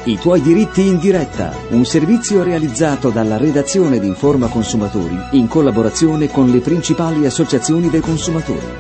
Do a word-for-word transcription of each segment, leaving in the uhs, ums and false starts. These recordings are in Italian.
I tuoi diritti in diretta, un servizio realizzato dalla redazione di Informa Consumatori in collaborazione con le principali associazioni dei consumatori.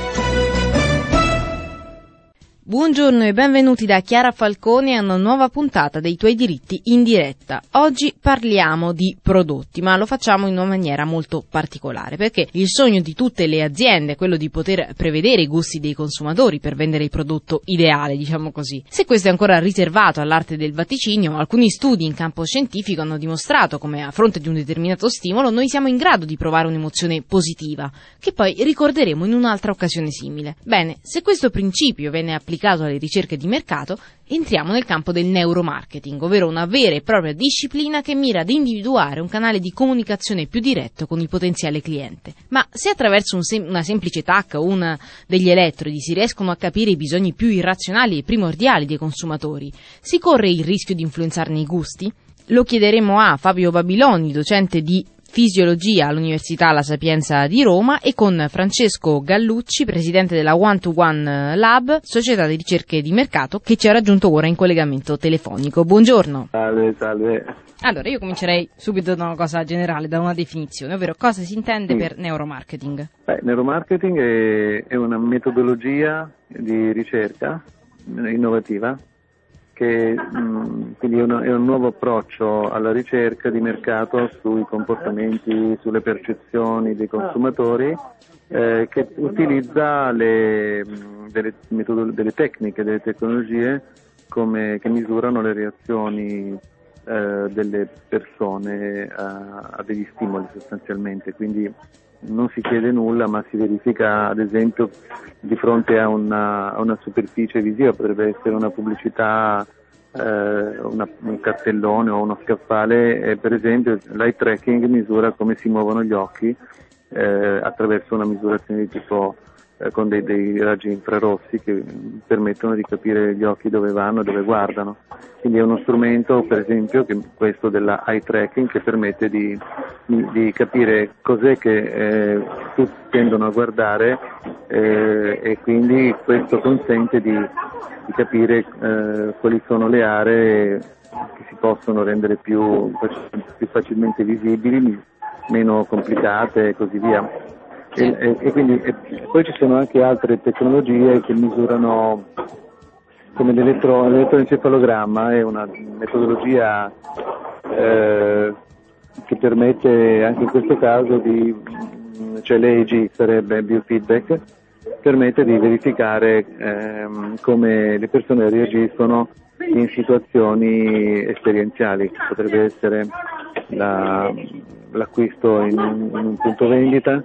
Buongiorno e benvenuti da Chiara Falcone a una nuova puntata dei tuoi diritti in diretta. Oggi parliamo di prodotti, ma lo facciamo in una maniera molto particolare, perché il sogno di tutte le aziende è quello di poter prevedere i gusti dei consumatori per vendere il prodotto ideale, diciamo così. Se questo è ancora riservato all'arte del vaticinio, alcuni studi in campo scientifico hanno dimostrato come a fronte di un determinato stimolo noi siamo in grado di provare un'emozione positiva, che poi ricorderemo in un'altra occasione simile. Bene, se questo principio venne applicato alle ricerche di mercato, entriamo nel campo del neuromarketing, ovvero una vera e propria disciplina che mira ad individuare un canale di comunicazione più diretto con il potenziale cliente. Ma se attraverso un sem- una semplice T A C o una degli elettrodi si riescono a capire i bisogni più irrazionali e primordiali dei consumatori, si corre il rischio di influenzarne i gusti? Lo chiederemo a Fabio Babiloni, docente di Fisiologia all'Università La Sapienza di Roma, e con Francesco Gallucci, presidente della One to One Lab, società di ricerche di mercato, che ci ha raggiunto ora in collegamento telefonico. Buongiorno. Salve, salve. Allora, io comincerei subito da una cosa generale, da una definizione, ovvero cosa si intende sì. per neuromarketing? Beh, neuromarketing è, è una metodologia di ricerca innovativa che mh, quindi è, uno, è un nuovo approccio alla ricerca di mercato sui comportamenti, sulle percezioni dei consumatori, eh, che utilizza le, delle, metodo, delle tecniche, delle tecnologie come, che misurano le reazioni eh, delle persone a, a degli stimoli sostanzialmente. Quindi non si chiede nulla, ma si verifica, ad esempio, di fronte a una, a una superficie visiva, potrebbe essere una pubblicità, eh, una, un cartellone o uno scaffale, e per esempio l'eye tracking misura come si muovono gli occhi eh, attraverso una misurazione di tipo eh, con dei, dei raggi infrarossi che permettono di capire gli occhi dove vanno e dove guardano. Quindi è uno strumento, per esempio, che questo della eye tracking, che permette di, di capire cos'è che eh, tutti tendono a guardare eh, e quindi questo consente di, di capire eh, quali sono le aree che si possono rendere più, più facilmente visibili, meno complicate e così via. E, e, e quindi e poi ci sono anche altre tecnologie che misurano, come l'elettro, l'elettroencefalogramma, è una metodologia eh, che permette anche in questo caso di, cioè l'E E G sarebbe biofeedback, permette di verificare ehm, come le persone reagiscono in situazioni esperienziali. Potrebbe essere la, l'acquisto in, in un punto vendita,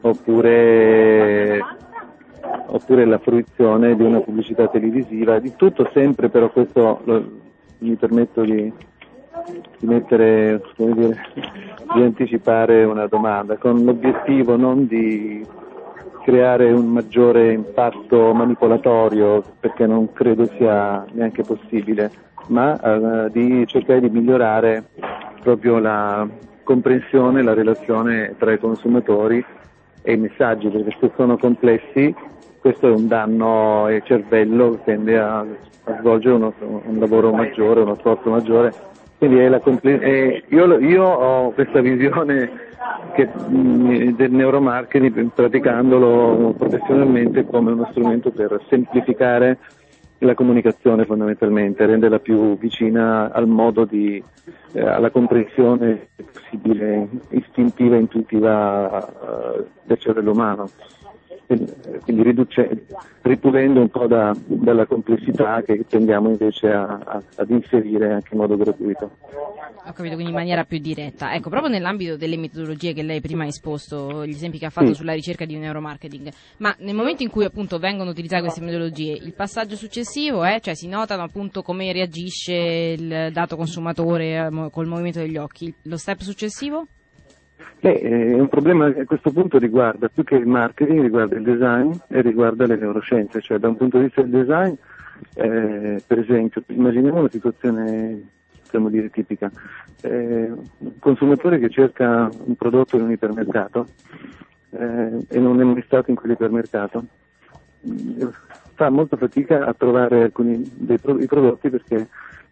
oppure oppure la fruizione di una pubblicità televisiva, di tutto sempre, però questo lo, mi permetto di, di mettere, come dire, di anticipare una domanda, con l'obiettivo non di creare un maggiore impatto manipolatorio, perché non credo sia neanche possibile, ma eh, di cercare di migliorare proprio la comprensione, la relazione tra i consumatori e i messaggi, perché se sono complessi questo è un danno al cervello, tende a, a svolgere uno, un lavoro maggiore, uno sforzo maggiore. Quindi è la comple- è, io, io ho questa visione che, mh, del neuromarketing, praticandolo professionalmente come uno strumento per semplificare la comunicazione, fondamentalmente, renderla più vicina al modo di, eh, alla comprensione possibile, istintiva e intuitiva uh, del cervello umano. Quindi riduce, ripulendo un po' da, dalla complessità che tendiamo invece a, a, ad inserire anche in modo gratuito. Ho capito, quindi in maniera più diretta. Ecco, proprio nell'ambito delle metodologie che lei prima ha esposto, gli esempi che ha fatto sì. sulla ricerca di neuromarketing, ma nel momento in cui appunto vengono utilizzate queste metodologie, il passaggio successivo è, cioè si notano appunto come reagisce il dato consumatore col movimento degli occhi, lo step successivo? Beh, è un problema a questo punto riguarda più che il marketing, riguarda il design e riguarda le neuroscienze, cioè da un punto di vista del design, eh, per esempio, immaginiamo una situazione, possiamo dire, tipica, eh, un consumatore che cerca un prodotto in un ipermercato eh, e non è mai stato in quell'ipermercato, fa molta fatica a trovare alcuni dei pro- i prodotti perché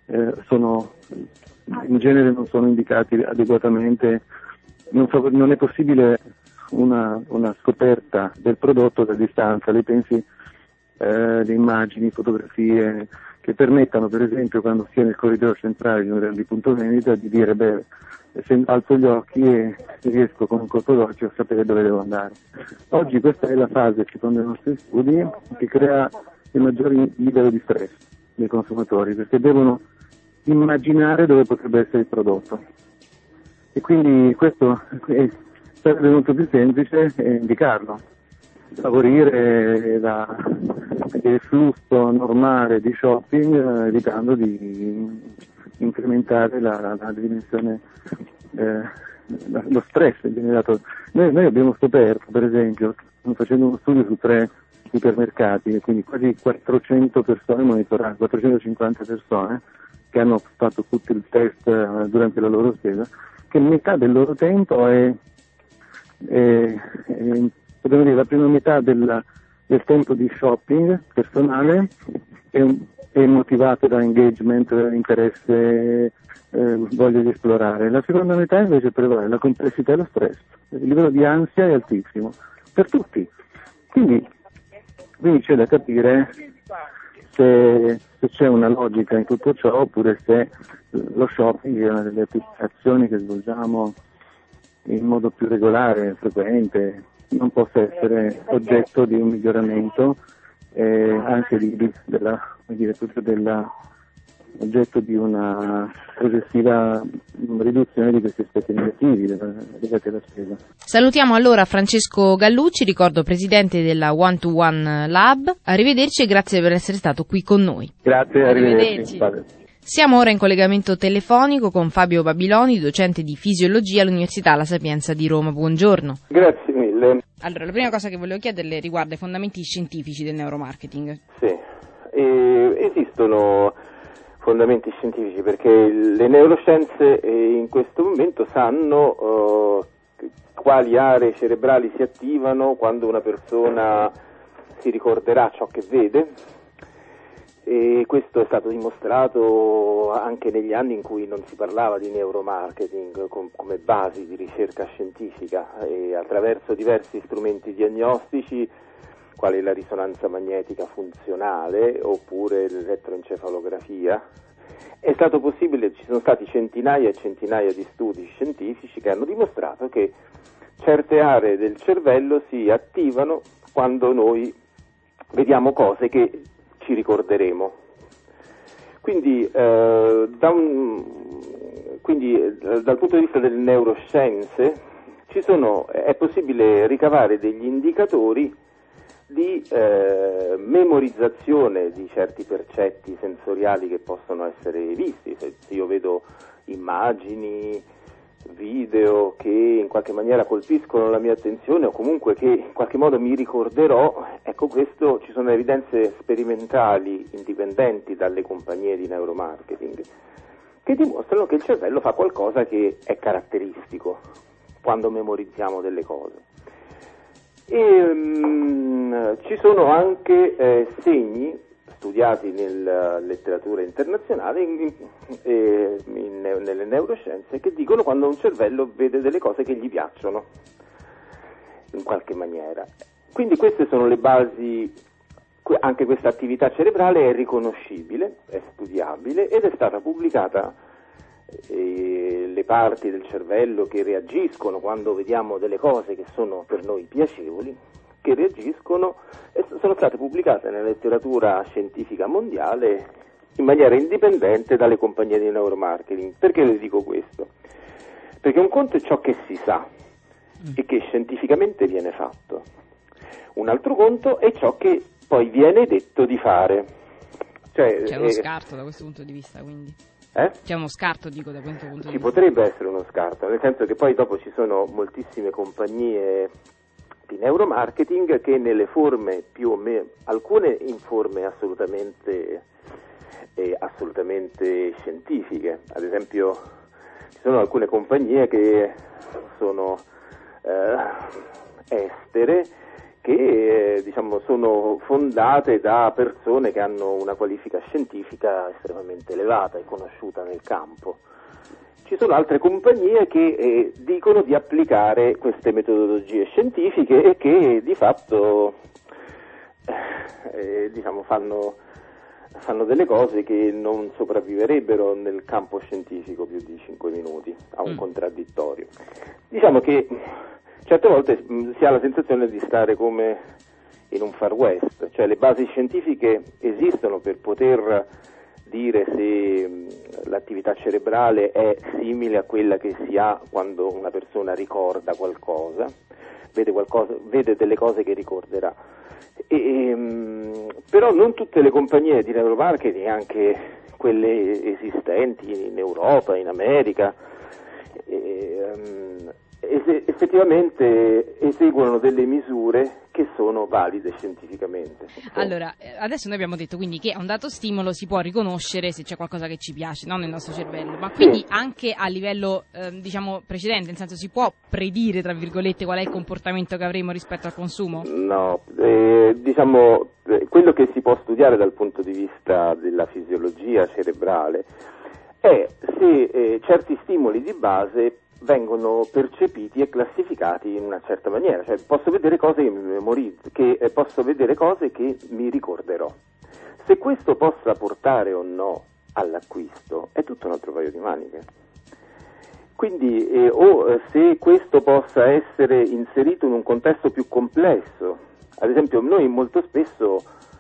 eh, sono, in genere non sono indicati adeguatamente, non, favor- non è possibile una, una scoperta del prodotto da distanza. Lei pensi eh, le immagini, fotografie che permettano, per esempio, quando si è nel corridoio centrale di un di punto vendita, di dire, beh, se alzo gli occhi e riesco con un colpo d'occhio a sapere dove devo andare. Oggi questa è la fase, secondo i nostri studi, che crea il maggiore livello di stress dei consumatori, perché devono immaginare dove potrebbe essere il prodotto. E quindi questo è, sarebbe molto più semplice eh, indicarlo, favorire la, il flusso normale di shopping, eh, evitando di incrementare la, la dimensione, eh, lo stress generato. Noi, noi abbiamo scoperto, per esempio, facendo uno studio su tre supermercati, quindi quasi quattrocento persone monitorate, quattrocentocinquanta persone che hanno fatto tutto il test eh, durante la loro spesa, che metà del loro tempo è, è, è potremmo dire, la prima metà del, del tempo di shopping personale è, è motivato da engagement, interesse, eh, voglia di esplorare. La seconda metà invece prevale la complessità e lo stress. Il livello di ansia è altissimo, per tutti. Quindi, quindi c'è da capire se, se c'è una logica in tutto ciò, oppure se lo shopping è una delle azioni che svolgiamo in modo più regolare, frequente, non possa essere oggetto di un miglioramento, eh, anche di, di, della, come dire, proprio della, oggetto di una progressiva riduzione di questi aspetti negativi legati alla spesa. Salutiamo allora Francesco Gallucci, ricordo presidente della One to One Lab. Arrivederci e grazie per essere stato qui con noi. Grazie, arrivederci. arrivederci. Siamo ora in collegamento telefonico con Fabio Babiloni, docente di fisiologia all'Università La Sapienza di Roma. Buongiorno. Grazie mille. Allora, la prima cosa che volevo chiederle riguarda i fondamenti scientifici del neuromarketing. Sì, e esistono fondamenti scientifici perché le neuroscienze in questo momento sanno uh, quali aree cerebrali si attivano quando una persona si ricorderà ciò che vede. E questo è stato dimostrato anche negli anni in cui non si parlava di neuromarketing com- come basi di ricerca scientifica, e attraverso diversi strumenti diagnostici quali la risonanza magnetica funzionale oppure l'elettroencefalografia è stato possibile. Ci sono stati centinaia e centinaia di studi scientifici che hanno dimostrato che certe aree del cervello si attivano quando noi vediamo cose che ci ricorderemo. Quindi, eh, da un, quindi eh, dal punto di vista delle neuroscienze ci sono, è possibile ricavare degli indicatori di eh, memorizzazione di certi percetti sensoriali che possono essere visti. Se io vedo immagini, video che in qualche maniera colpiscono la mia attenzione o comunque che in qualche modo mi ricorderò, ecco, questo, ci sono evidenze sperimentali indipendenti dalle compagnie di neuromarketing che dimostrano che il cervello fa qualcosa che è caratteristico quando memorizziamo delle cose. E um, ci sono anche eh, segni studiati nella letteratura internazionale in, in, in, in, nelle neuroscienze che dicono quando un cervello vede delle cose che gli piacciono in qualche maniera. Quindi queste sono le basi, anche questa attività cerebrale è riconoscibile, è studiabile ed è stata pubblicata. E le parti del cervello che reagiscono quando vediamo delle cose che sono per noi piacevoli, che reagiscono, sono state pubblicate nella letteratura scientifica mondiale in maniera indipendente dalle compagnie di neuromarketing. Perché le dico questo? Perché un conto è ciò che si sa e che scientificamente viene fatto, un altro conto è ciò che poi viene detto di fare. Cioè, c'è uno eh, scarto da questo punto di vista, quindi? Eh? C'è uno scarto, dico, da questo punto Ci di vista. Ci potrebbe essere uno scarto, nel senso che poi dopo ci sono moltissime compagnie di neuromarketing che nelle forme più o meno, alcune in forme assolutamente, eh, assolutamente scientifiche, ad esempio ci sono alcune compagnie che sono eh, estere, che eh, diciamo, sono fondate da persone che hanno una qualifica scientifica estremamente elevata e conosciuta nel campo. Ci sono altre compagnie che eh, dicono di applicare queste metodologie scientifiche e che di fatto eh, diciamo, fanno, fanno delle cose che non sopravviverebbero nel campo scientifico più di cinque minuti a un mm. contraddittorio. Diciamo che certe volte si ha la sensazione di stare come in un Far West, cioè le basi scientifiche esistono per poter dire se l'attività cerebrale è simile a quella che si ha quando una persona ricorda qualcosa, vede, qualcosa, vede delle cose che ricorderà. E, um, però non tutte le compagnie di neuromarketing, anche quelle esistenti in Europa, in America, e, um, effettivamente eseguono delle misure che sono valide scientificamente. Allora, adesso noi abbiamo detto quindi che a un dato stimolo si può riconoscere se c'è qualcosa che ci piace, no, nel nostro cervello, ma quindi sì. anche a livello eh, diciamo precedente, nel senso si può predire tra virgolette qual è il comportamento che avremo rispetto al consumo? No, eh, diciamo eh, quello che si può studiare dal punto di vista della fisiologia cerebrale è se eh, certi stimoli di base vengono percepiti e classificati in una certa maniera, cioè posso vedere cose che mi memorizzo, che eh, posso vedere cose che mi ricorderò. Se questo possa portare o no all'acquisto è tutto un altro paio di maniche. Quindi eh, o eh, se questo possa essere inserito in un contesto più complesso, ad esempio noi molto spesso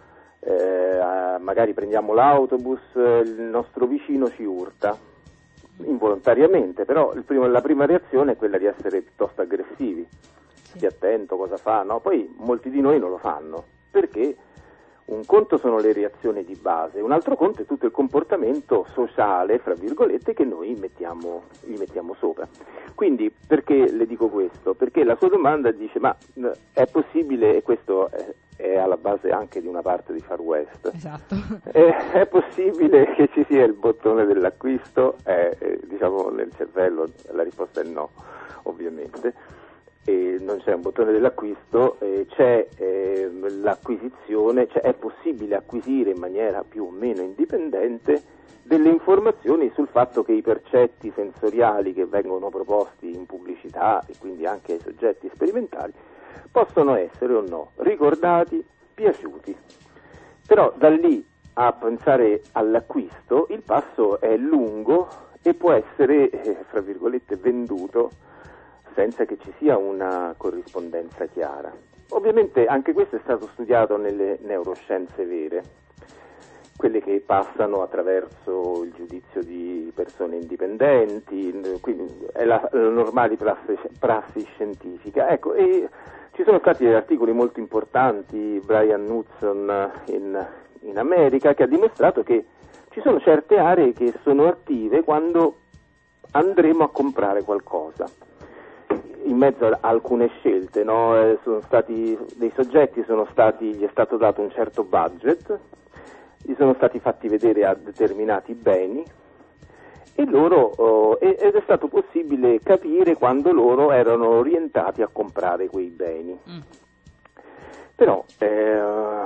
eh, magari prendiamo l'autobus, eh, il nostro vicino ci urta involontariamente, però il primo, la prima reazione è quella di essere piuttosto aggressivi, sì. Stia attento cosa fa, no? Poi molti di noi non lo fanno, perché un conto sono le reazioni di base, un altro conto è tutto il comportamento sociale, fra virgolette, che noi mettiamo, gli mettiamo sopra. Quindi perché le dico questo? Perché la sua domanda dice, ma è possibile, e questo è, è alla base anche di una parte di Far West, esatto. è, è possibile che ci sia il bottone dell'acquisto? Eh, eh, diciamo nel cervello la risposta è no, ovviamente. E non c'è un bottone dell'acquisto, eh, c'è eh, l'acquisizione, cioè è possibile acquisire in maniera più o meno indipendente delle informazioni sul fatto che i percetti sensoriali che vengono proposti in pubblicità e quindi anche ai soggetti sperimentali possono essere o no ricordati, piaciuti. Però da lì a pensare all'acquisto il passo è lungo e può essere, eh, fra virgolette, venduto senza che ci sia una corrispondenza chiara. Ovviamente anche questo è stato studiato nelle neuroscienze vere, quelle che passano attraverso il giudizio di persone indipendenti, quindi è la, la normale prassi, prassi scientifica. Ecco, e ci sono stati degli articoli molto importanti, Brian Knudson in, in America, che ha dimostrato che ci sono certe aree che sono attive quando andremo a comprare qualcosa. In mezzo a alcune scelte, no? eh, sono stati dei soggetti, sono stati, gli è stato dato un certo budget, gli sono stati fatti vedere a determinati beni e loro, oh, ed è stato possibile capire quando loro erano orientati a comprare quei beni. Mm. Però eh,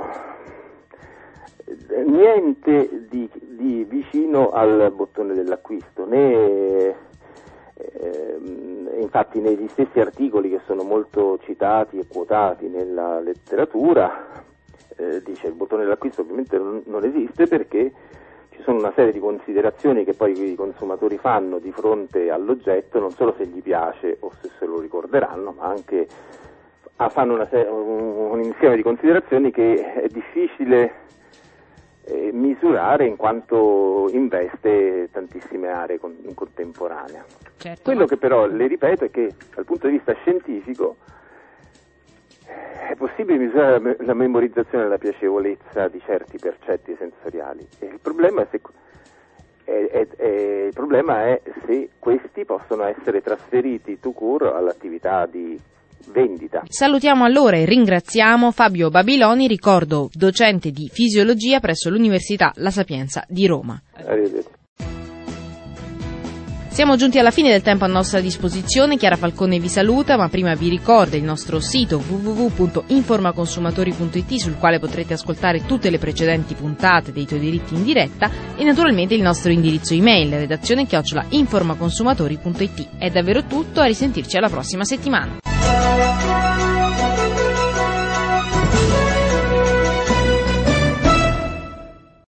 niente di, di vicino al bottone dell'acquisto, né Eh, infatti negli stessi articoli che sono molto citati e quotati nella letteratura eh, dice il bottone dell'acquisto ovviamente non, non esiste, perché ci sono una serie di considerazioni che poi i consumatori fanno di fronte all'oggetto, non solo se gli piace o se se lo ricorderanno, ma anche ah, fanno una se- un, un insieme di considerazioni che è difficile eh, misurare in quanto investe tantissime aree con- in contemporanea. Certo. Quello che però le ripeto è che dal punto di vista scientifico è possibile misurare la, me- la memorizzazione e la piacevolezza di certi percetti sensoriali. E il problema è se è, è, è, il problema è se questi possono essere trasferiti tout court all'attività di vendita. Salutiamo allora e ringraziamo Fabio Babiloni, ricordo docente di fisiologia presso l'Università La Sapienza di Roma. Arrivederci. Siamo giunti alla fine del tempo a nostra disposizione. Chiara Falcone vi saluta, ma prima vi ricorda il nostro sito w w w punto informaconsumatori punto i t, sul quale potrete ascoltare tutte le precedenti puntate dei Tuoi Diritti in diretta, e naturalmente il nostro indirizzo email redazione chiocciola informaconsumatori punto i t. È davvero tutto, a risentirci alla prossima settimana.